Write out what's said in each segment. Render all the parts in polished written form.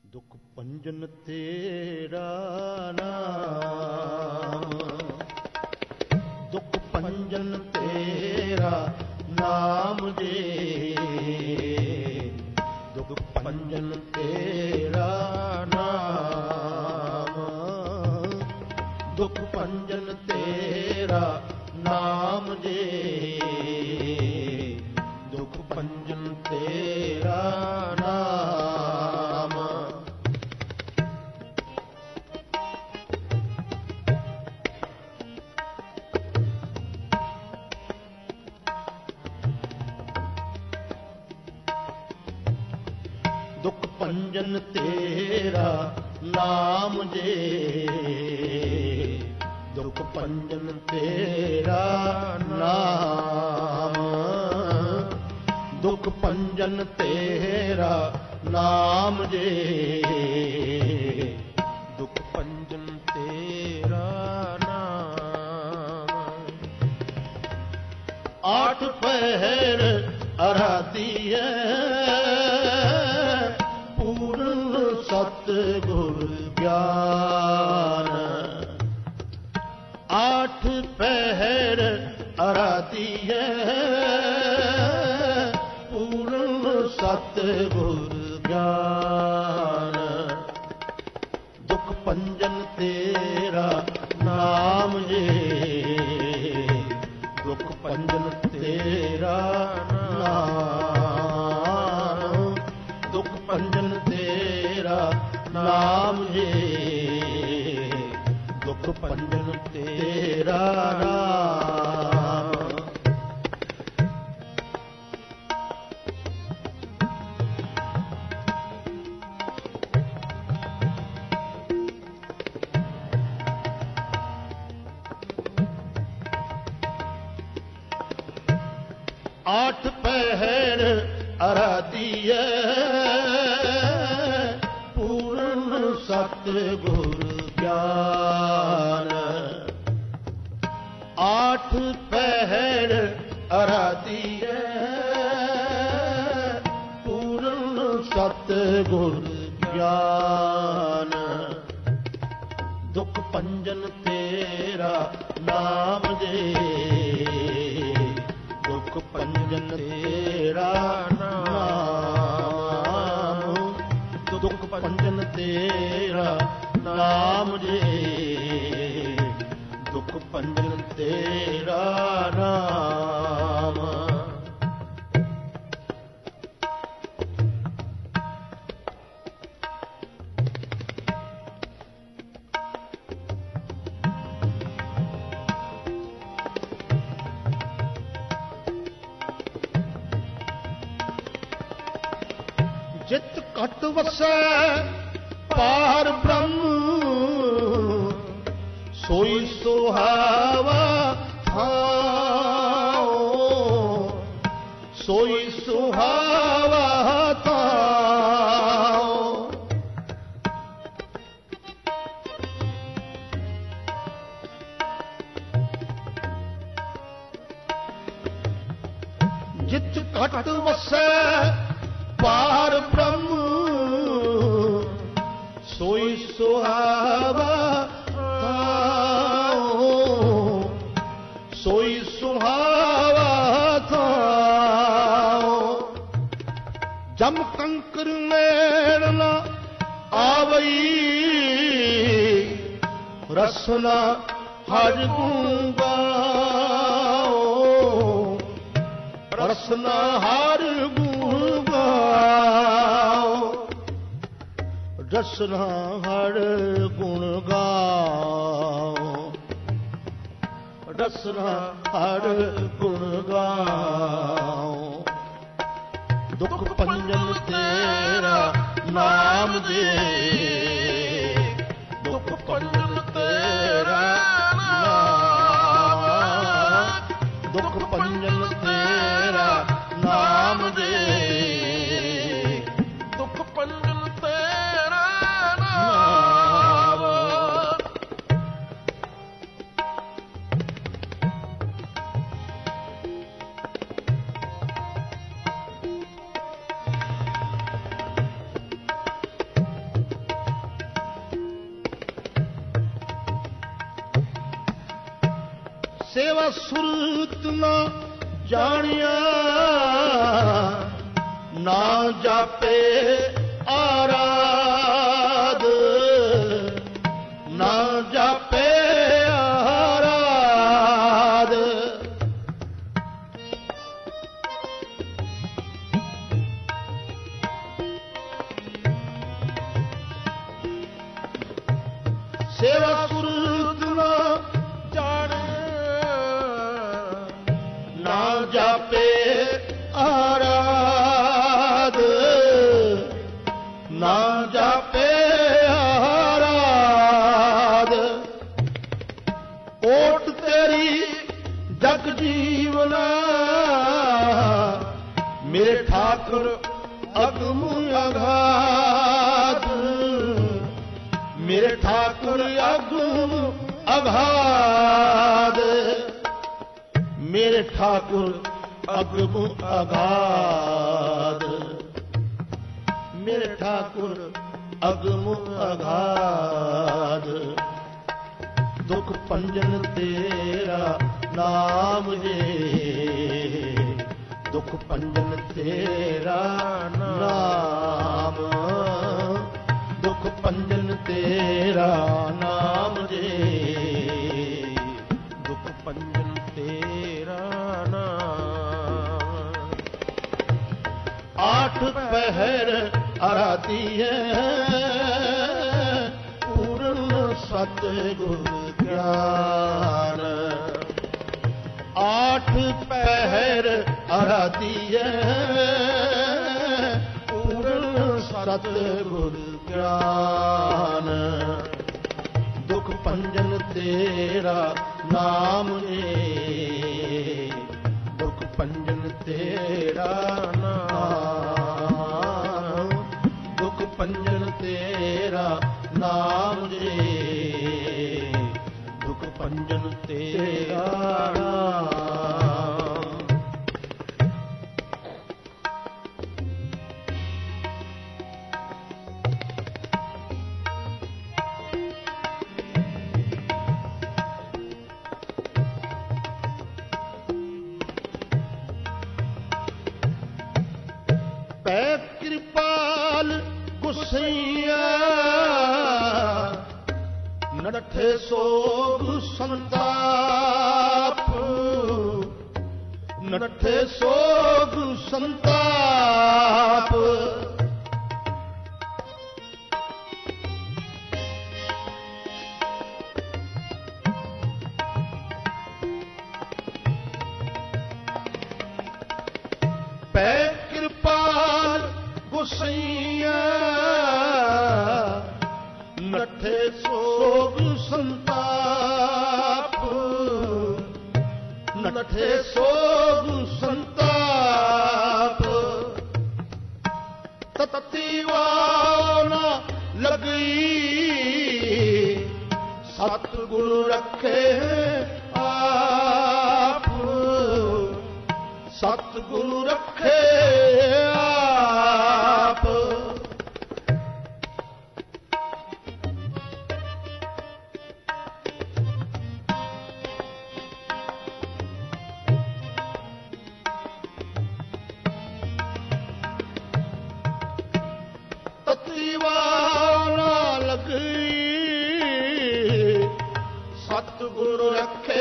ਦੁਖ ਭੰਜਨ ਤੇਰਾ ਨਾਮ, ਦੁਖ ਭੰਜਨ ਤੇਰਾ ਨਾਮ ਜੀ, ਦੁਖ ਭੰਜਨ ਤੇਰਾ ਨਾਮ, ਦੁਖ ਭੰਜਨ ਤੇਰਾ ਨਾਮ ਜੀ, ਦੁਖ ਭੰਜਨ ਤੇਰਾ ਨਾਮ। ਦੁਖ ਭੰਜਨ ਤੇਰਾ ਨਾਮ ਜੀ, ਦੁਖ ਭੰਜਨ ਤੇਰਾ ਨਾਮ, ਦੁਖ ਭੰਜਨ ਤੇਰਾ ਨਾਮ ਜੀ, ਦੁਖ ਭੰਜਨ ਤੇਰਾ ਨਾਮ। ਆਠ ਪਹਿਰ ਅਰਾਧੀਐ ਪੂਰਨ ਸਤਿਗੁਰ ਗਿਆਨ, ਆਠ ਪਹਿਰ ਅਰਾਧੀਐ ਪੂਰਨ ਸਤਿਗੁਰ ਗਿਆਨ, ਦੁਖ ਭੰਜਨ ਤੇਰਾ ਨਾਮ ਜੀ, ਦੁਖ ਭੰਜਨ ਤੇਰਾ ਨਾਮ, ਦੁਖ ਭੰਜਨ ਤੇਰਾ ਨਾਮ ਜੀ, ਦੁਖ ਭੰਜਨ ਤੇਰਾ ਨਾਮ। ਆਠ ਪਹਿਰ ਅਰਾਧੀਐ ਪੂਰਨ ਸਤਿਗੁਰ ਗਿਆਨ, ਆਠ ਪਹਿਰ ਅਰਾਧੀਐ ਪੂਰਨ ਸਤਿਗੁਰ ਗਿਆਨ, ਦੁਖ ਭੰਜਨ ਤੇਰਾ ਨਾਮ ਜੀ, ਦੁਖ ਭੰਜਨ ਤੇਰਾ ਨਾਮ, ਦੁਖ ਭੰਜਨ ਤੇਰਾ ਨਾਮ ਜੀ, ਦੁਖ ਭੰਜਨ ਤੇਰਾ ਨਾਮ। ਜਿਤ ਘਟ ਵਸੈ ਪਾਰ ਬ੍ਰਹਮ, ਸੋਈ ਸੁਹਾਵਾ ਥਾਉ, ਸੋਈ ਸੁਹਾਵਾ ਥਾਉ। ਜਿਤ ਘਟ ਵਸੈ ਪਾਰ ਬ੍ਰਹਮ, ਸੋਈ ਸੁਹਾਵਾ ਥਾਉ, ਸੋਈ ਸੁਹਾਵਾ ਥਾਉ। ਜਮ ਕੰਕਰ ਮੇਲ ਨ ਆਵਈ, ਰਸਨਾ ਹਰਿ ਗੁਣ ਗਾਓ, ਰਸਨਾ ਹਰਿ ਗੁਣ ਗਾਓ, ਰਸਨਾ ਹਰਿ ਗੁਣ ਗਾਓ, ਰਸਨਾ ਹਰਿ ਗੁਣ ਗਾਓ। ਦੁਖ ਭੰਜਨ ਤੇਰਾ ਨਾਮ ਜੀ, ਦੁਖ ਭੰਜਨ ਤੇਰਾ ਨਾਮ, ਦੁਖ ਭੰਜਨ ਤੇਰਾ ਨਾਮ ਜੀ, ਦੁਖ ਭੰਜਨ ਤੇਰਾ ਨਾਮ। ਸੇਵਾ ਸੁਰਤ ਨਾ ਜਾਣਿਆ, ਨਾ ਜਾਪੇ ਆਰਾਧ, ਨਾ ਜਾਪੇ ਆਰਾਧ। ਸੇਵਾ ਸੁਰਤ ਨਾ ਨਾ ਜਾਪੇ ਆਰਾਧ, ਨਾ ਜਾਪੇ ਆਰਾਧ। ਓਟ ਤੇਰੀ ਜਗ ਜੀਵਨਾ, ਮੇਰੇ ਠਾਕੁਰ ਅਗਮ ਅਗਾਧ, ਮੇਰੇ ਠਾਕੁਰ ਅਗਮ ਅਗਾਧ, ਮੇਰੇ ਠਾਕੁਰ ਅਗਮ ਅਗਾਧ, ਮੇਰੇ ਠਾਕੁਰ ਅਗਮ ਅਗਾਧ। ਦੁਖ ਭੰਜਨ ਤੇਰਾ ਨਾਮ ਜੇ, ਦੁਖ ਭੰਜਨ ਤੇਰਾ ਨਾਮ, ਦੁਖ ਭੰਜਨ ਤੇਰਾ ਨਾਮ ਜੇ, ਦੁਖ ਭੰਜਨ ਤੇਰਾ ਨਾਮ। ਆਠ ਪਹਿਰ ਆਰਾਧੀ ਹੈ, ਪੂਰਨ ਸਤਿਗੁਰ ਗਿਆਨ। ਆਠ ਪਹਿਰ ਆਰਾਧੀ ਹੈ, ਪੂਰਨ ਸਤਿਗੁਰ ਗਿਆਨ। ਦੁਖ ਭੰਜਨ ਤੇਰਾ ਨਾਮ ਏ, ਦੁਖ ਭੰਜਨ ਤੇਰਾ ਨਾਮ, ਦੁਖ ਭੰਜਨ ਤੇਰਾ ਨਾਮ ਜੇ, ਦੁਖ ਭੰਜਨ ਤੇਰਾ ਨਾਮ। ਪੈ ਕਿਰਪਾਲ ਗੁਸਈਆ, ਨਠੇ ਸੋਗ ਸੰਤਾਪ, ਨਠੇ ਸੋਗ ਸੰਤਾਪ। ਪੈ ਕਿਰਪਾਲ ਗੁਸਈਆ, ਨਠੇ ਸੋਗ ਸੰਤਾਪ, ਨਠੇ ਸੋਗ ਸੰਤਾਪ। ਤਤੀ ਵਾਹ ਨਾ ਲਗੀ, ਸਤਿਗੁਰ ਰੱਖੇ ਆਪ, ਸਤਿਗੁਰ ਰੱਖੇ ਆਪ। ਤਤੀਵਾਨਾ ਲਗੀ, ਸਤਿਗੁਰ ਰੱਖੇ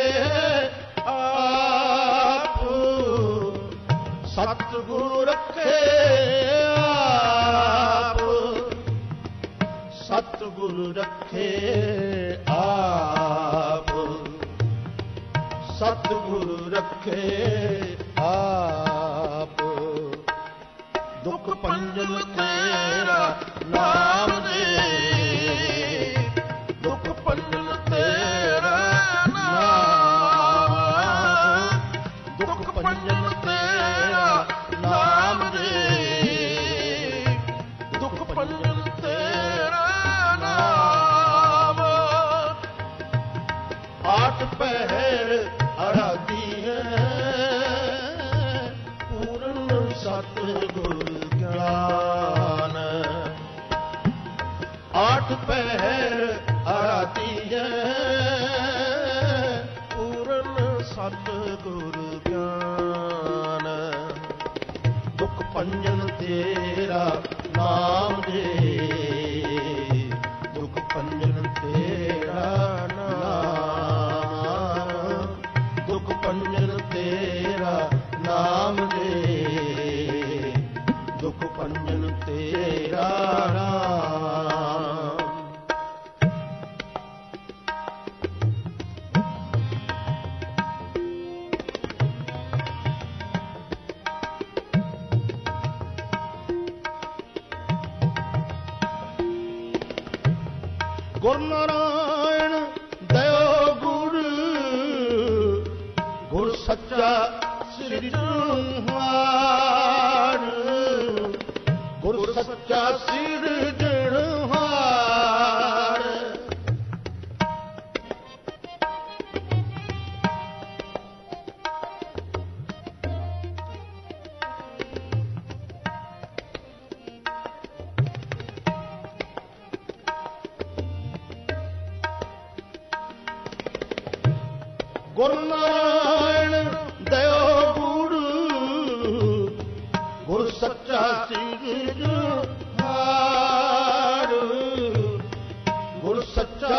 ਆਪ, ਸਤਿਗੁਰ ਰੱਖੇ ਆਪ, ਸਤਿਗੁਰ ਰੱਖੇ ਆਪ, ਸਤਿਗੁਰ ਰੱਖੇ ਆਪ। ਦੁਖ ਭੰਜਨ ਤੇਰਾ ਨਾਮ ਦੇ, ਦੁਖ ਭੰਜਨ ਤੇਰਾ ਨਾਮ, ਦੁਖ ਭੰਜਨ ਤੇਰਾ ਨਾਮ ਦੇ, ਦੁਖ ਭੰਜਨ ਤੇਰਾ ਨਾਮ। ਆਠ ਪਹਿਰ ਆਰਾਧੀ ਹੈ, ਪੂਰਨ ਸਤਿਗੁਰ ਗਿਆਨ। ਆਠ ਪਹਿਰ ਆਰਾਧੀ ਹੈ, ਪੂਰਨ ਸਤਿਗੁਰ ਗਿਆਨ। ਦੁਖ ਭੰਜਨ ਤੇਰਾ ਨਾਮ ਦੇ, ਦੁਖ ਭੰਜਨ ਤੇਰਾ ਨਾਮ, ਦੁਖ ਭੰਜਨ ਤੇਰਾ ਨਾਮ ਦੇ, ਦੁਖ ਭੰਜਨ ਤੇਰਾ ਨਾਮ। ਗੁਰ ਨਾਰਾਇਣ ਦਇਓ ਗੁਰ, ਗੁਰ ਸੱਚਾ ਸਿਰਜਣਹਾਰ, ਗੁਰ ਸੱਚਾ ਸਿਰਜਣਹਾਰ। ਗੁਰ ਨਾਰਾਇਣ ਦਇਓ ਗੁਰ, ਗੁਰ ਸੱਚਾ ਸਿਰਜਣਹਾਰ, ਗੁਰ ਸੱਚਾ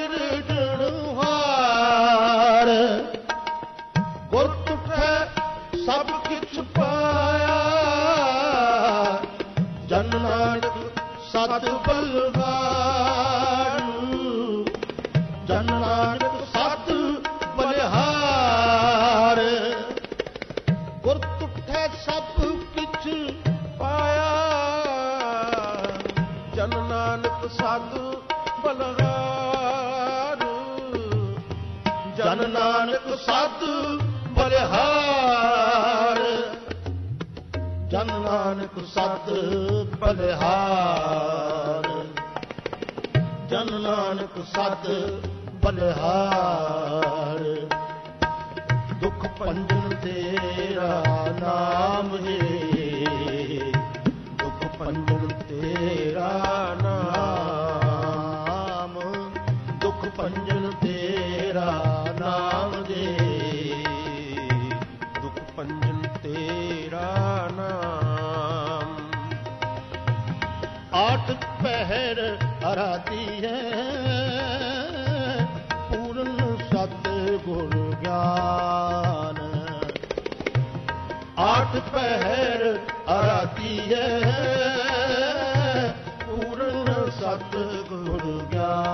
ਸਿਰਜਣਹਾਰ। ਗੁਰ ਤੁਠੈ ਸਭ ਕਿਛ ਪਾਇਆ, ਜਨ ਨਾਨਕ ਸਤ ਬਲਵਾਨ, ਜਨ ਨਾਨਕ ਸਤ ਬਲਿਹਾਰ। ਗੁਰ ਤੁਠੈ ਸਭ ਕਿਛ ਪਾਇਆ, ਜਨ ਨਾਨਕ ਸਤ ਬਲਿਹਾਰ, ਜਨ ਨਾਨਕ ਸਤ ਬਲਿਹਾਰ, ਜਨ ਨਾਨਕ ਸਤ ਬਲਿਹਾਰ, ਜਨ ਨਾਨਕ ਸਤ ਬਲਿਹਾਰ। ਦੁਖ ਭੰਜਨ ਤੇਰਾ ਨਾਮ ਹੈ, ਦੁਖ ਭੰਜਨ ਤੇਰਾ ਨਾਮ, ਦੁਖ ਭੰਜਨ ਤੇਰਾ ਨਾਮ ਦੇ, ਦੁਖ ਭੰਜਨ ਤੇਰਾ ਨਾਮ। ਆਠ ਪਹਿਰ ਅਰਾਧੀ ਹੈ, ਪੂਰਨ ਸਤਿਗੁਰ ਗਿਆਨ। ਆਠ ਪਹਿਰ ਅਰਾਧੀ ਹੈ, ਪੂਰਨ ਸਤਿਗੁਰ ਗਿਆਨ।